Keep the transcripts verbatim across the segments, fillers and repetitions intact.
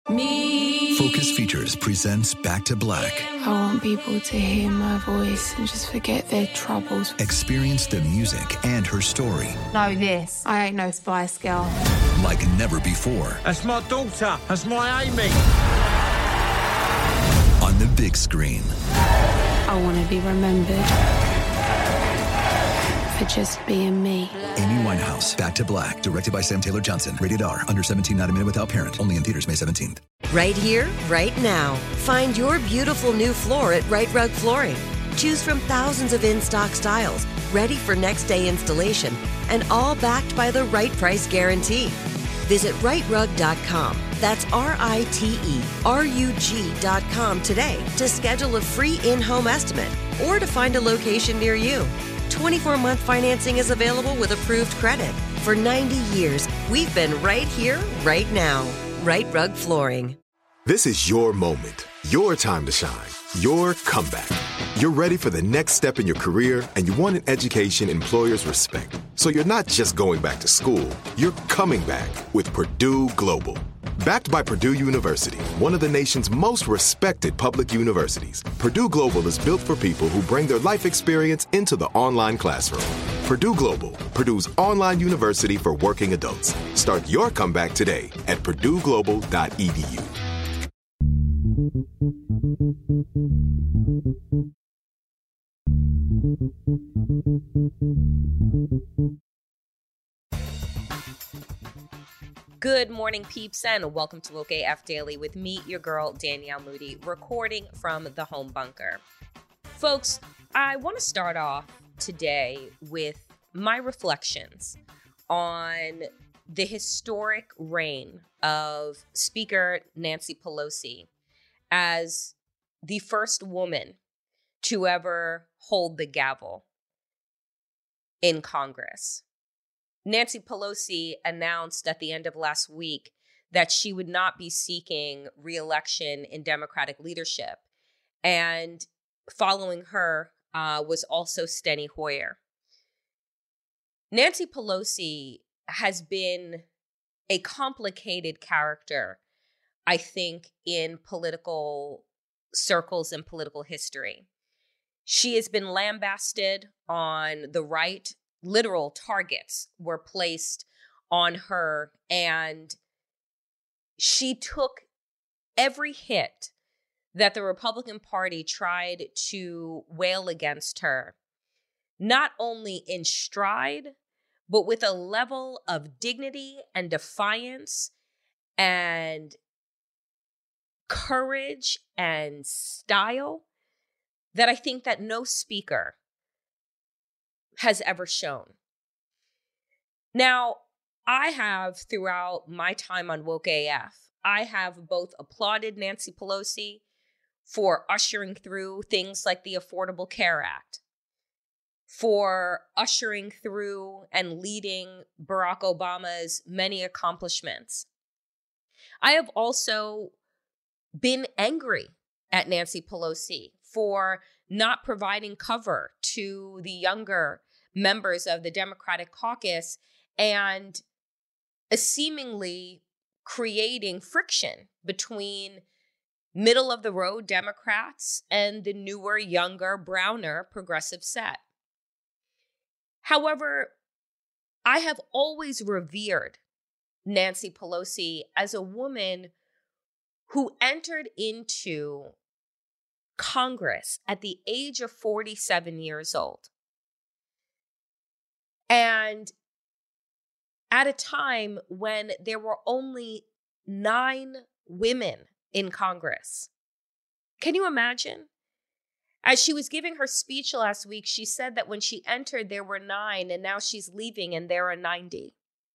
Me. Focus Features presents Back to Black. I want people to hear my voice and just forget their troubles. Experience the music and her story. Know this. I ain't no Spice Girl. Like never before. That's my daughter. That's my Amy. On the big screen. I want to be remembered for just being me. Amy Winehouse, Back to Black, directed by Sam Taylor Johnson. Rated R, under seventeen, not a minute without parent. Only in theaters May seventeenth. Right here, right now. Find your beautiful new floor at Right Rug Flooring. Choose from thousands of in-stock styles, ready for next day installation, and all backed by the right price guarantee. Visit right rug dot com. That's R I T E R U G dot com today to schedule a free in-home estimate or to find a location near you. twenty-four month financing is available with approved credit. For ninety years, we've been right here, right now. Right Rug Flooring. This is your moment, your time to shine, your comeback. You're ready for the next step in your career, and you want an education employers respect. So you're not just going back to school, you're coming back with Purdue Global. Backed by Purdue University, one of the nation's most respected public universities, Purdue Global is built for people who bring their life experience into the online classroom. Purdue Global, Purdue's online university for working adults. Start your comeback today at purdue global dot e d u. Good morning, peeps, and welcome to Woke A F Daily with me, your girl, Danielle Moody, recording from the home bunker. Folks, I want to start off today with my reflections on the historic reign of Speaker Nancy Pelosi as the first woman to ever hold the gavel in Congress. Nancy Pelosi announced at the end of last week that she would not be seeking re-election in Democratic leadership. And following her uh, was also Steny Hoyer. Nancy Pelosi has been a complicated character, I think, in political circles and political history. She has been lambasted on the right. Literal targets were placed on her, and she took every hit that the Republican Party tried to wail against her, not only in stride, but with a level of dignity and defiance and courage and style that I think that no speaker has ever shown. Now, I have, throughout my time on Woke A F, I have both applauded Nancy Pelosi for ushering through things like the Affordable Care Act, for ushering through and leading Barack Obama's many accomplishments. I have also been angry at Nancy Pelosi for not providing cover to the younger members of the Democratic caucus and seemingly creating friction between middle-of-the-road Democrats and the newer, younger, browner progressive set. However, I have always revered Nancy Pelosi as a woman who entered into Congress at the age of forty-seven years old. And at a time when there were only nine women in Congress. Can you imagine? As she was giving her speech last week, she said that when she entered, there were nine, and now she's leaving and there are ninety.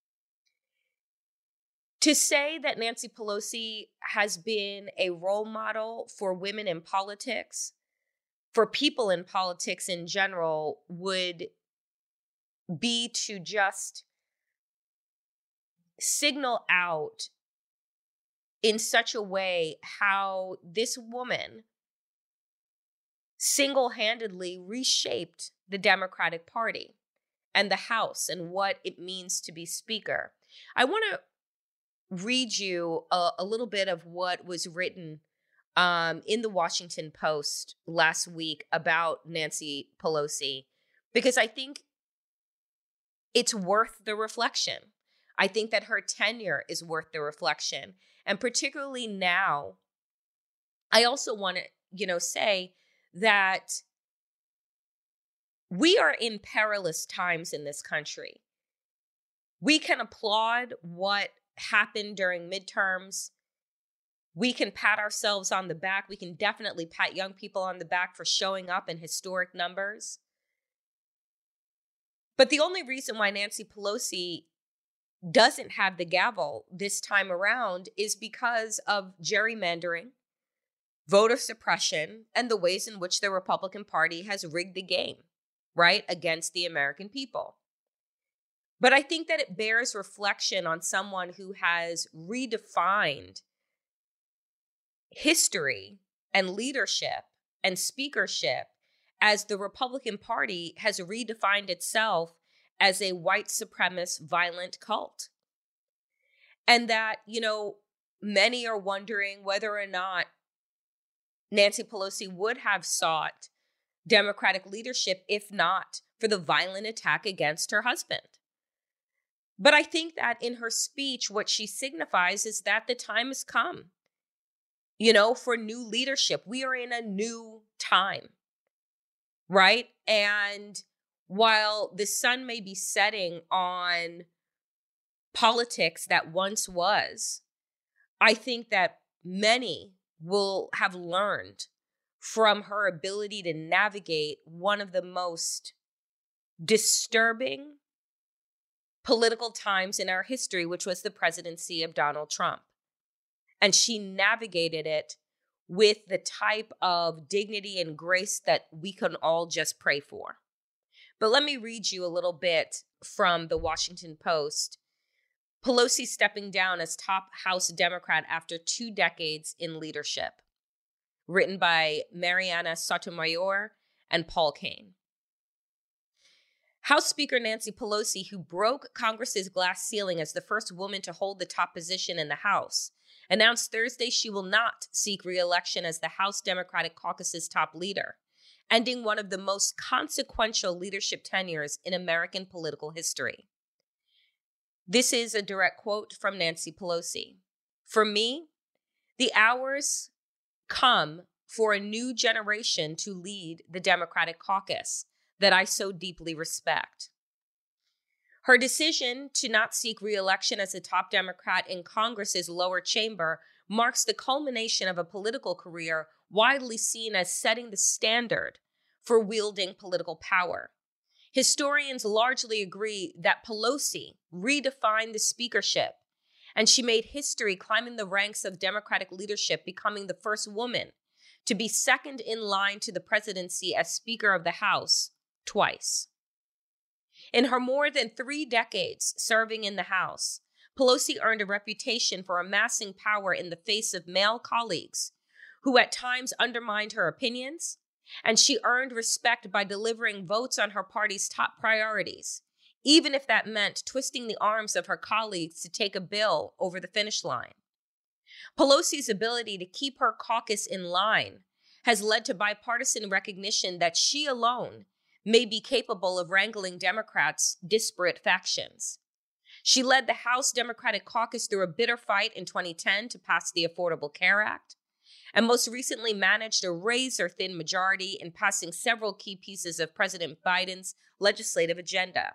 To say that Nancy Pelosi has been a role model for women in politics, for people in politics in general, would be to just signal out in such a way how this woman single-handedly reshaped the Democratic Party and the House and what it means to be Speaker. I want to read you a, a little bit of what was written um, in the Washington Post last week about Nancy Pelosi, because I think it's worth the reflection. I think that her tenure is worth the reflection. And particularly now, I also want to, you know, say that we are in perilous times in this country. We can applaud what happened during midterms. We can pat ourselves on the back. We can definitely pat young people on the back for showing up in historic numbers. But the only reason why Nancy Pelosi doesn't have the gavel this time around is because of gerrymandering, voter suppression, and the ways in which the Republican Party has rigged the game, right, against the American people. But I think that it bears reflection on someone who has redefined history and leadership and speakership as the Republican Party has redefined itself as a white supremacist violent cult. And that, you know, many are wondering whether or not Nancy Pelosi would have sought Democratic leadership if not for the violent attack against her husband. But I think that in her speech, what she signifies is that the time has come, you know, for new leadership. We are in a new time, right? And while the sun may be setting on politics that once was, I think that many will have learned from her ability to navigate one of the most disturbing political times in our history, which was the presidency of Donald Trump. And she navigated it with the type of dignity and grace that we can all just pray for. But let me read you a little bit from the Washington Post. Pelosi stepping down as top House Democrat after two decades in leadership. Written by Mariana Sotomayor and Paul Kane. House Speaker Nancy Pelosi, who broke Congress's glass ceiling as the first woman to hold the top position in the House, announced Thursday she will not seek re-election as the House Democratic Caucus's top leader, ending one of the most consequential leadership tenures in American political history. This is a direct quote from Nancy Pelosi. For me, the hours come for a new generation to lead the Democratic caucus that I so deeply respect. Her decision to not seek re-election as the top Democrat in Congress's lower chamber marks the culmination of a political career widely seen as setting the standard for wielding political power. Historians largely agree that Pelosi redefined the speakership, and she made history climbing the ranks of Democratic leadership, becoming the first woman to be second in line to the presidency as Speaker of the House twice. In her more than three decades serving in the House, Pelosi earned a reputation for amassing power in the face of male colleagues who at times undermined her opinions, and she earned respect by delivering votes on her party's top priorities, even if that meant twisting the arms of her colleagues to take a bill over the finish line. Pelosi's ability to keep her caucus in line has led to bipartisan recognition that she alone may be capable of wrangling Democrats' disparate factions. She led the House Democratic Caucus through a bitter fight in twenty ten to pass the Affordable Care Act, and most recently managed a razor-thin majority in passing several key pieces of President Biden's legislative agenda.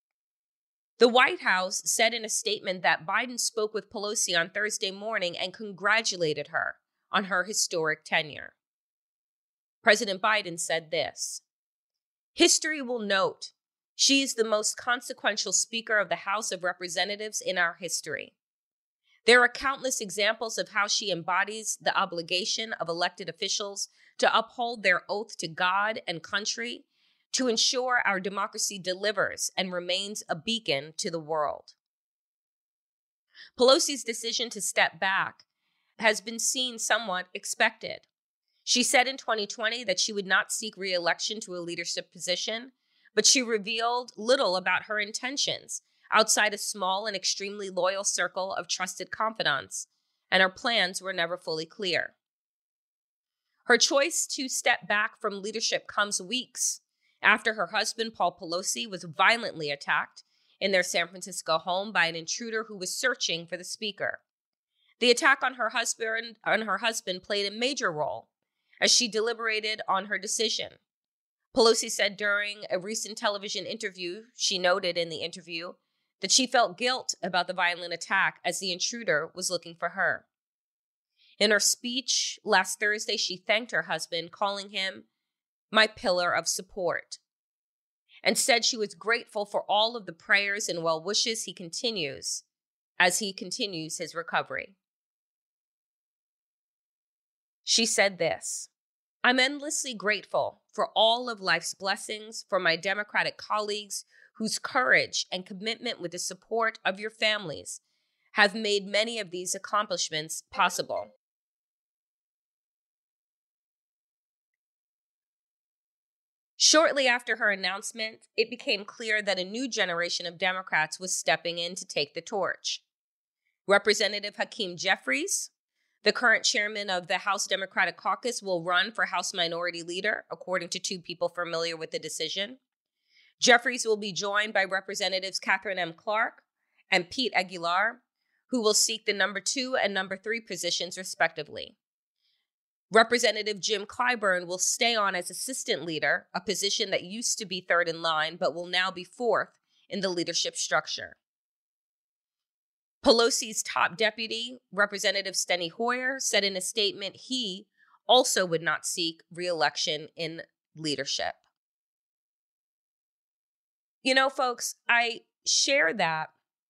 The White House said in a statement that Biden spoke with Pelosi on Thursday morning and congratulated her on her historic tenure. President Biden said this: "History will note she is the most consequential Speaker of the House of Representatives in our history. There are countless examples of how she embodies the obligation of elected officials to uphold their oath to God and country, to ensure our democracy delivers and remains a beacon to the world." Pelosi's decision to step back has been seen somewhat expected. She said in twenty twenty that she would not seek re-election to a leadership position, but she revealed little about her intentions outside a small and extremely loyal circle of trusted confidants, and her plans were never fully clear. Her choice to step back from leadership comes weeks after her husband, Paul Pelosi, was violently attacked in their San Francisco home by an intruder who was searching for the speaker. The attack on her husband, on her husband played a major role as she deliberated on her decision. Pelosi said during a recent television interview, she noted in the interview that she felt guilt about the violent attack as the intruder was looking for her. In her speech last Thursday, she thanked her husband, calling him my pillar of support, and said she was grateful for all of the prayers and well wishes he continues as he continues his recovery. She said this, I'm endlessly grateful for all of life's blessings, for my Democratic colleagues whose courage and commitment with the support of your families have made many of these accomplishments possible. Shortly after her announcement, it became clear that a new generation of Democrats was stepping in to take the torch. Representative Hakeem Jeffries, the current chairman of the House Democratic Caucus, will run for House Minority Leader, according to two people familiar with the decision. Jeffries will be joined by Representatives Catherine M. Clark and Pete Aguilar, who will seek the number two and number three positions, respectively. Representative Jim Clyburn will stay on as assistant leader, a position that used to be third in line, but will now be fourth in the leadership structure. Pelosi's top deputy, Representative Steny Hoyer, said in a statement he also would not seek re-election in leadership. You know, folks, I share that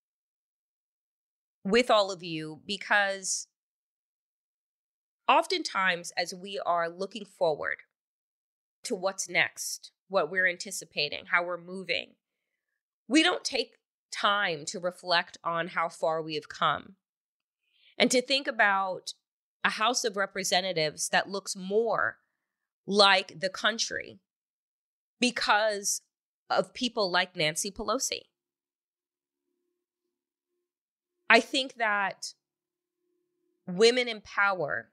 with all of you because oftentimes as we are looking forward to what's next, what we're anticipating, how we're moving, we don't take time to reflect on how far we have come and to think about a House of Representatives that looks more like the country because of people like Nancy Pelosi. I think that women in power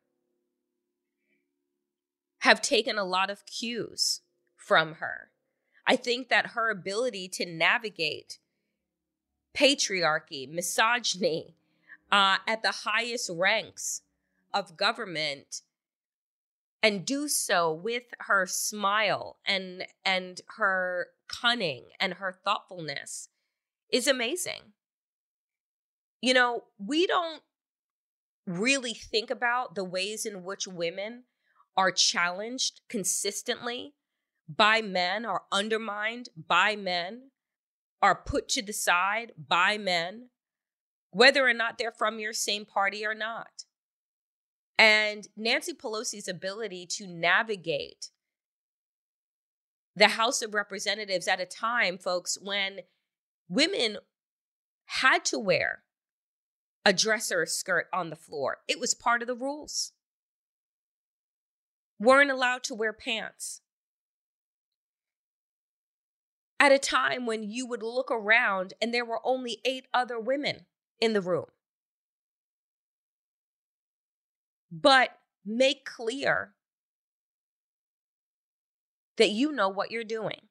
have taken a lot of cues from her. I think that her ability to navigate patriarchy, misogyny uh, at the highest ranks of government and do so with her smile and, and her cunning and her thoughtfulness is amazing. You know, we don't really think about the ways in which women are challenged consistently by men, are undermined by men, are put to the side by men, whether or not they're from your same party or not. And Nancy Pelosi's ability to navigate the House of Representatives at a time, folks, when women had to wear a dress or a skirt on the floor. It was part of the rules. Weren't allowed to wear pants. At a time when you would look around and there were only eight other women in the room. But make clear that you know what you're doing.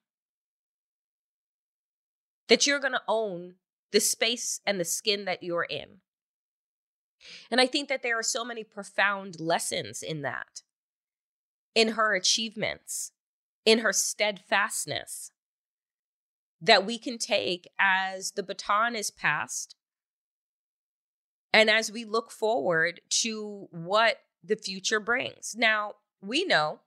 That you're going to own the space and the skin that you're in. And I think that there are so many profound lessons in that. In her achievements, in her steadfastness, that we can take as the baton is passed and as we look forward to what the future brings. Now, we know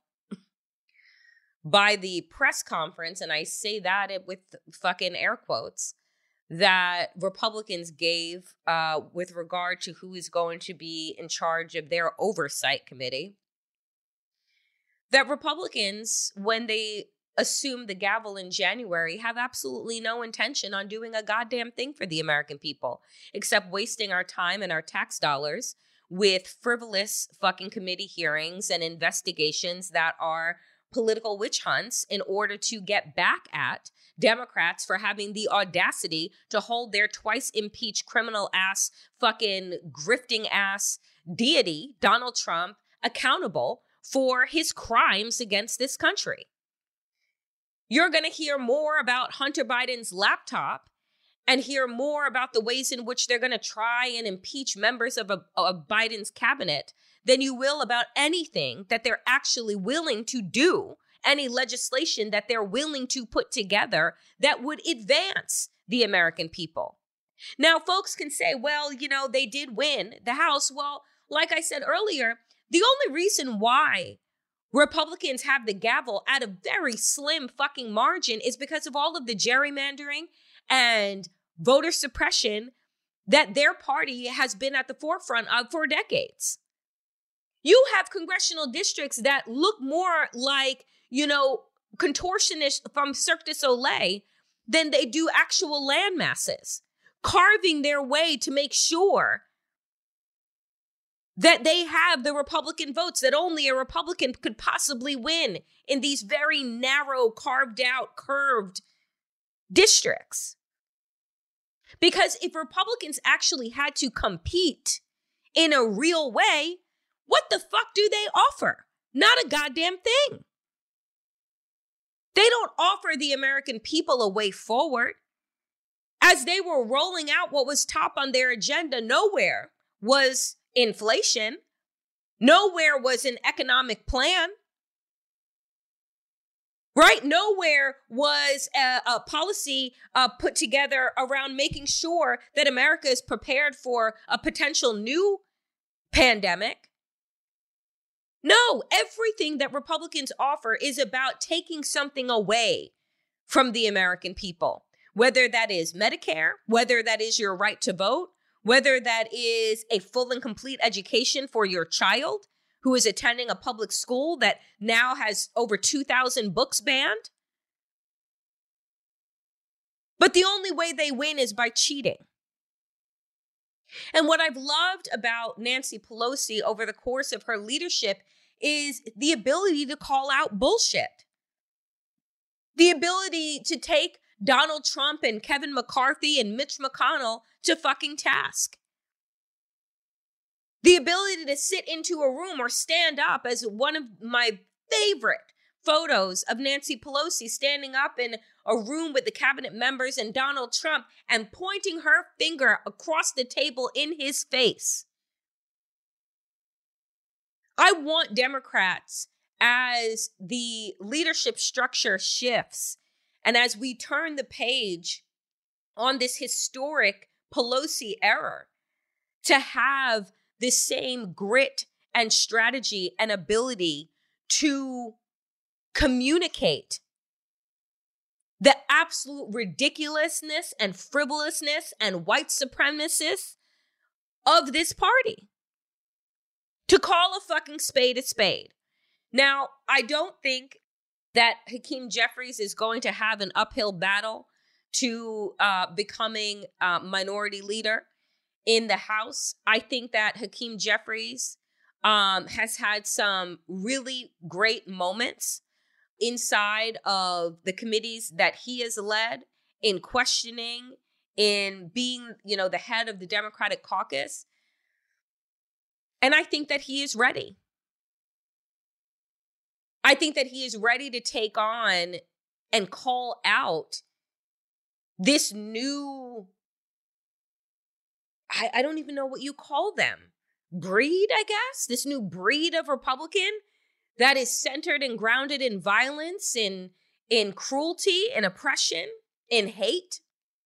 by the press conference, and I say that with fucking air quotes, that Republicans gave uh, with regard to who is going to be in charge of their oversight committee, that Republicans, when they assume the gavel in January, have absolutely no intention on doing a goddamn thing for the American people, except wasting our time and our tax dollars with frivolous fucking committee hearings and investigations that are political witch hunts in order to get back at Democrats for having the audacity to hold their twice impeached criminal ass, fucking grifting ass deity, Donald Trump, accountable for his crimes against this country. You're going to hear more about Hunter Biden's laptop and hear more about the ways in which they're going to try and impeach members of, a, of Biden's cabinet than you will about anything that they're actually willing to do, any legislation that they're willing to put together that would advance the American people. Now, folks can say, well, you know, they did win the House. Well, like I said earlier, the only reason why Republicans have the gavel at a very slim fucking margin is because of all of the gerrymandering and voter suppression that their party has been at the forefront of for decades. You have congressional districts that look more like, you know, contortionists from Cirque du Soleil than they do actual land masses, carving their way to make sure that they have the Republican votes that only a Republican could possibly win in these very narrow, carved out, curved districts. Because if Republicans actually had to compete in a real way, what the fuck do they offer? Not a goddamn thing. They don't offer the American people a way forward. As they were rolling out what was top on their agenda, nowhere was inflation. Nowhere was an economic plan. Right? Nowhere was a, a policy uh, put together around making sure that America is prepared for a potential new pandemic. No, everything that Republicans offer is about taking something away from the American people, whether that is Medicare, whether that is your right to vote, whether that is a full and complete education for your child who is attending a public school that now has over two thousand books banned. But the only way they win is by cheating. And what I've loved about Nancy Pelosi over the course of her leadership is the ability to call out bullshit. The ability to take Donald Trump and Kevin McCarthy and Mitch McConnell to fucking task. The ability to sit into a room or stand up, as one of my favorite photos of Nancy Pelosi standing up in a room with the cabinet members and Donald Trump and pointing her finger across the table in his face. I want Democrats, as the leadership structure shifts and as we turn the page on this historic Pelosi era, to have the same grit and strategy and ability to communicate the absolute ridiculousness and frivolousness and white supremacists of this party. To call a fucking spade a spade. Now, I don't think that Hakeem Jeffries is going to have an uphill battle to uh, becoming uh, minority leader in the House. I think that Hakeem Jeffries um, has had some really great moments inside of the committees that he has led, in questioning, in being, you know, the head of the Democratic caucus. And I think that he is ready. I think that he is ready to take on and call out this new, I, I don't even know what you call them, breed, I guess, this new breed of Republican that is centered and grounded in violence, in, in cruelty, in oppression, in hate.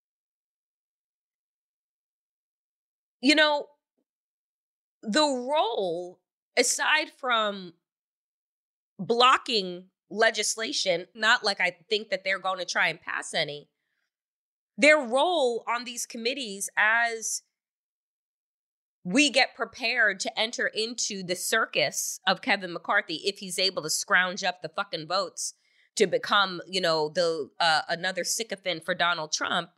You know, the role, aside from blocking legislation, not like I think that they're going to try and pass any, their role on these committees as we get prepared to enter into the circus of Kevin McCarthy, if he's able to scrounge up the fucking votes to become, you know, the uh, another sycophant for Donald Trump,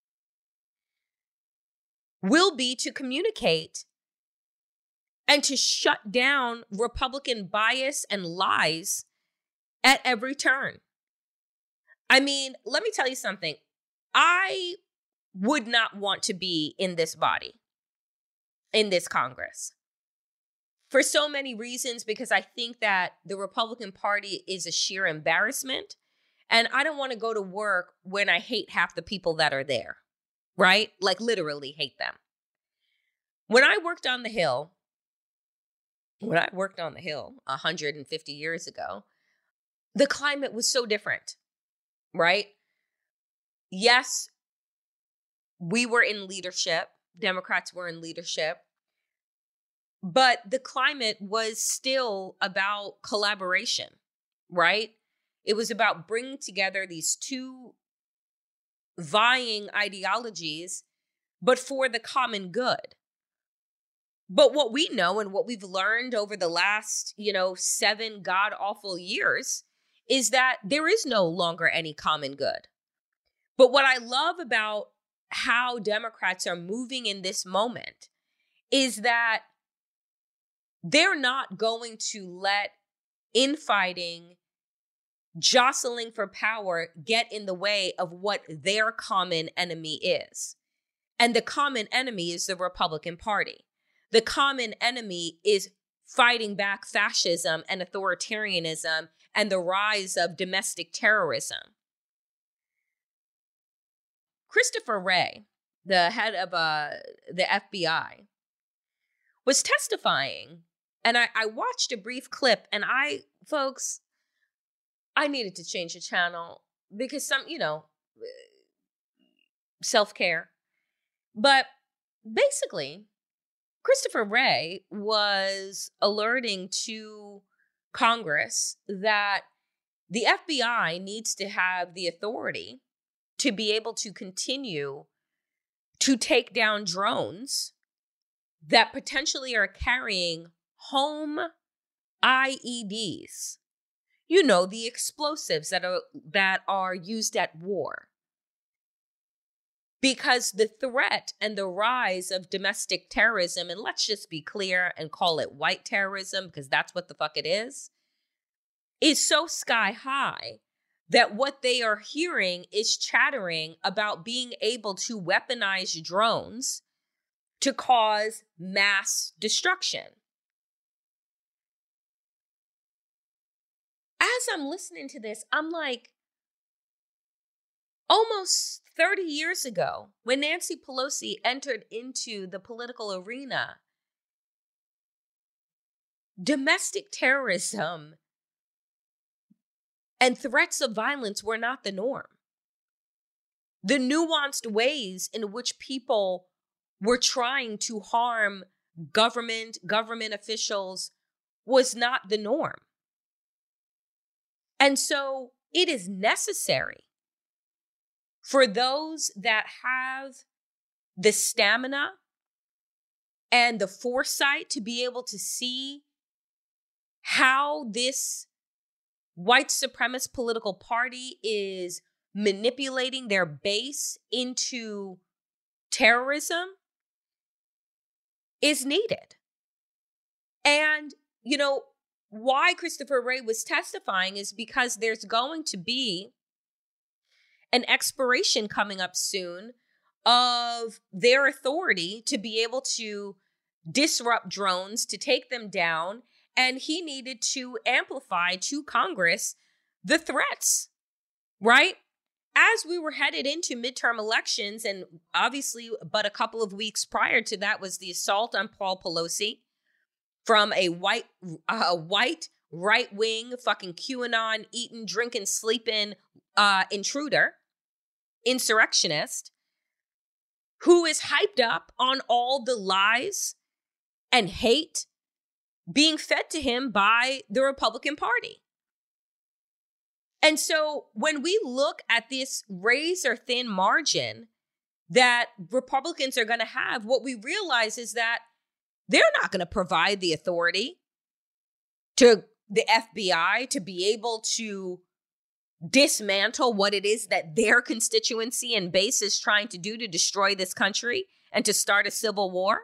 will be to communicate and to shut down Republican bias and lies at every turn. I mean, let me tell you something. I would not want to be in this body, in this Congress, for so many reasons, because I think that the Republican Party is a sheer embarrassment. And I don't want to go to work when I hate half the people that are there, right? Like literally hate them. When I worked on the Hill, when I worked on the Hill one hundred fifty years ago, the climate was so different, right? Yes, we were in leadership. Democrats were in leadership. But the climate was still about collaboration, right? It was about bringing together these two vying ideologies, but for the common good. But what we know and what we've learned over the last, you know, seven god-awful years is that there is no longer any common good. But what I love about how Democrats are moving in this moment is that they're not going to let infighting, jostling for power get in the way of what their common enemy is. And the common enemy is the Republican Party. The common enemy is fighting back fascism and authoritarianism and the rise of domestic terrorism. Christopher Wray, the head of uh, the F B I, was testifying. And I, I watched a brief clip, and I, folks, I needed to change the channel because some, you know, self-care. But basically, Christopher Wray was alerting to Congress that the F B I needs to have the authority to be able to continue to take down drones that potentially are carrying home I E Ds. You know, the explosives that are that are used at war. Because the threat and the rise of domestic terrorism, and let's just be clear and call it white terrorism, because that's what the fuck it is, is so sky high that what they are hearing is chattering about being able to weaponize drones to cause mass destruction. As I'm listening to this, I'm like, almost thirty years ago, when Nancy Pelosi entered into the political arena, domestic terrorism and threats of violence were not the norm. The nuanced ways in which people were trying to harm government, government officials was not the norm. And so it is necessary for those that have the stamina and the foresight to be able to see how this white supremacist political party is manipulating their base into terrorism is needed. And, you know, why Christopher Wray was testifying is because there's going to be an expiration coming up soon of their authority to be able to disrupt drones, to take them down. And he needed to amplify to Congress the threats, right? As we were headed into midterm elections, and obviously, but a couple of weeks prior to that was the assault on Paul Pelosi from a white, uh, white right-wing fucking QAnon eating, drinking, sleeping uh, intruder, insurrectionist, who is hyped up on all the lies and hate being fed to him by the Republican Party. And so when we look at this razor-thin margin that Republicans are going to have, what we realize is that they're not going to provide the authority to the F B I to be able to dismantle what it is that their constituency and base is trying to do to destroy this country and to start a civil war.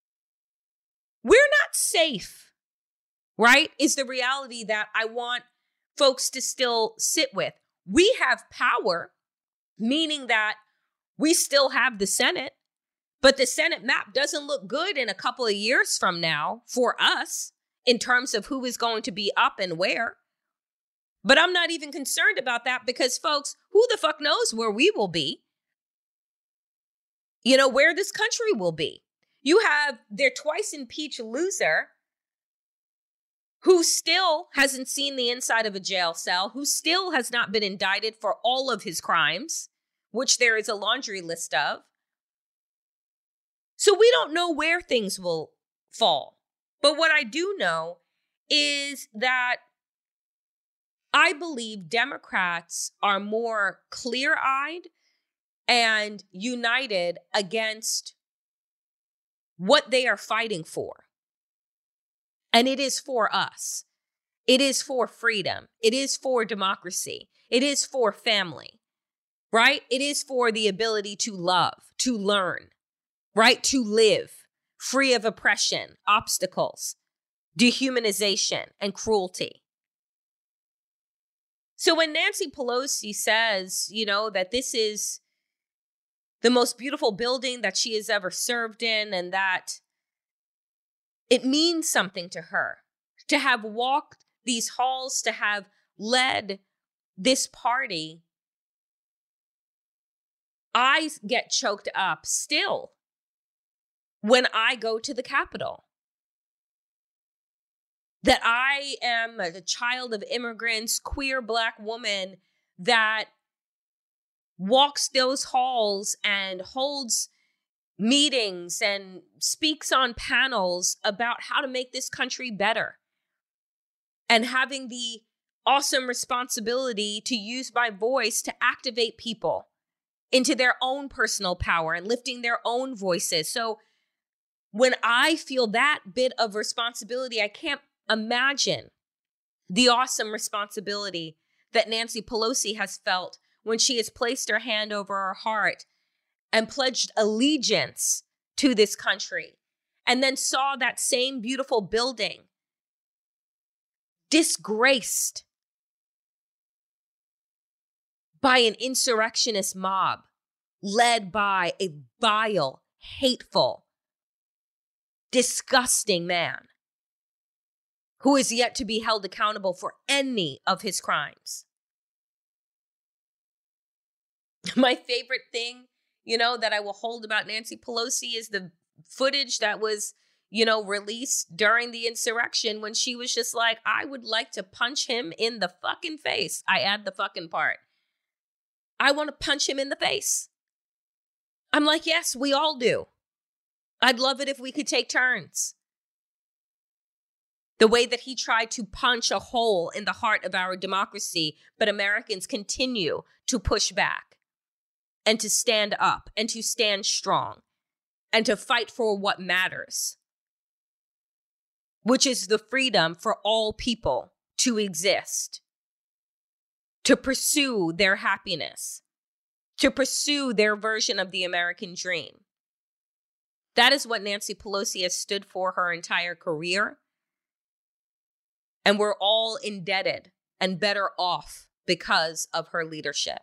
We're not safe, right? Is the reality that I want folks to still sit with. We have power, meaning that we still have the Senate, but the Senate map doesn't look good in a couple of years from now for us in terms of who is going to be up and where. But I'm not even concerned about that because, folks, who the fuck knows where we will be? You know, where this country will be. You have their twice impeached loser who still hasn't seen the inside of a jail cell, who still has not been indicted for all of his crimes, which there is a laundry list of. So we don't know where things will fall. But what I do know is that I believe Democrats are more clear-eyed and united against what they are fighting for. And it is for us. It is for freedom. It is for democracy. It is for family, right? It is for the ability to love, to learn, right? To live free of oppression, obstacles, dehumanization, and cruelty. So when Nancy Pelosi says, you know, that this is the most beautiful building that she has ever served in, and that it means something to her to have walked these halls, to have led this party, I get choked up still when I go to the Capitol. That I am a child of immigrants, queer Black woman that walks those halls and holds meetings and speaks on panels about how to make this country better. And having the awesome responsibility to use my voice to activate people into their own personal power and lifting their own voices. So when I feel that bit of responsibility, I can't imagine the awesome responsibility that Nancy Pelosi has felt when she has placed her hand over her heart and pledged allegiance to this country, and then saw that same beautiful building disgraced by an insurrectionist mob led by a vile, hateful, disgusting man who is yet to be held accountable for any of his crimes. My favorite thing, you know, that I will hold about Nancy Pelosi is the footage that was, you know, released during the insurrection when she was just like, I would like to punch him in the fucking face. I add the fucking part. I want to punch him in the face. I'm like, yes, we all do. I'd love it if we could take turns. The way that he tried to punch a hole in the heart of our democracy, but Americans continue to push back and to stand up and to stand strong and to fight for what matters, which is the freedom for all people to exist, to pursue their happiness, to pursue their version of the American dream. That is what Nancy Pelosi has stood for her entire career. And we're all indebted and better off because of her leadership.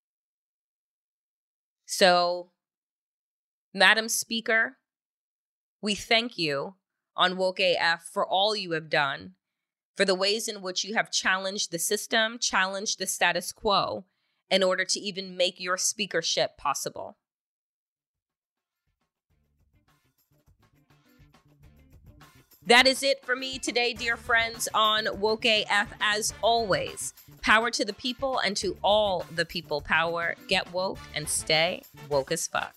So, Madam Speaker, we thank you on Woke A F for all you have done, for the ways in which you have challenged the system, challenged the status quo, in order to even make your speakership possible. That is it for me today, dear friends, on Woke A F. As always, power to the people and to all the people power. Get woke and stay woke as fuck.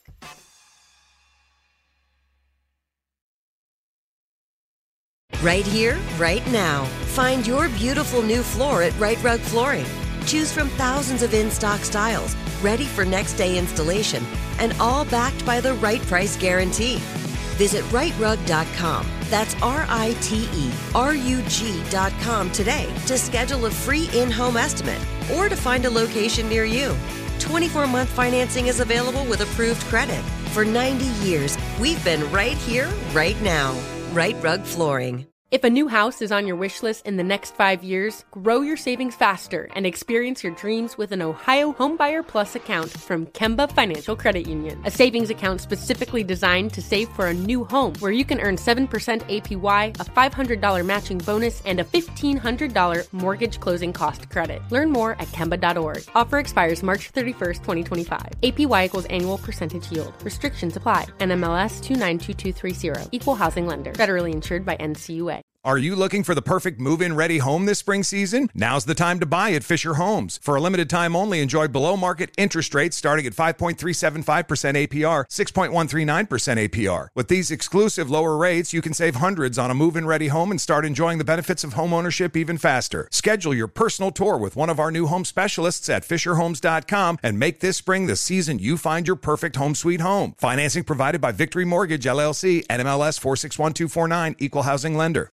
Right here, right now. Find your beautiful new floor at Right Rug Flooring. Choose from thousands of in-stock styles, ready for next day installation, and all backed by the right price guarantee. Visit right rug dot com. That's R I T E R U G dot com today to schedule a free in-home estimate or to find a location near you. twenty-four month financing is available with approved credit. For ninety years, we've been right here, right now. Right Rug Flooring. If a new house is on your wish list in the next five years, grow your savings faster and experience your dreams with an Ohio Homebuyer Plus account from Kemba Financial Credit Union. A savings account specifically designed to save for a new home, where you can earn seven percent A P Y, a five hundred dollars matching bonus, and a fifteen hundred dollars mortgage closing cost credit. Learn more at kemba dot org. Offer expires March thirty-first, twenty twenty-five. A P Y equals annual percentage yield. Restrictions apply. N M L S two nine two two three zero. Equal housing lender. Federally insured by N C U A. Are you looking for the perfect move-in ready home this spring season? Now's the time to buy at Fisher Homes. For a limited time only, enjoy below-market interest rates starting at five point three seven five percent A P R, six point one three nine percent A P R. With these exclusive lower rates, you can save hundreds on a move-in ready home and start enjoying the benefits of home ownership even faster. Schedule your personal tour with one of our new home specialists at fisher homes dot com and make this spring the season you find your perfect home sweet home. Financing provided by Victory Mortgage, L L C, N M L S four six one two four nine, Equal Housing Lender.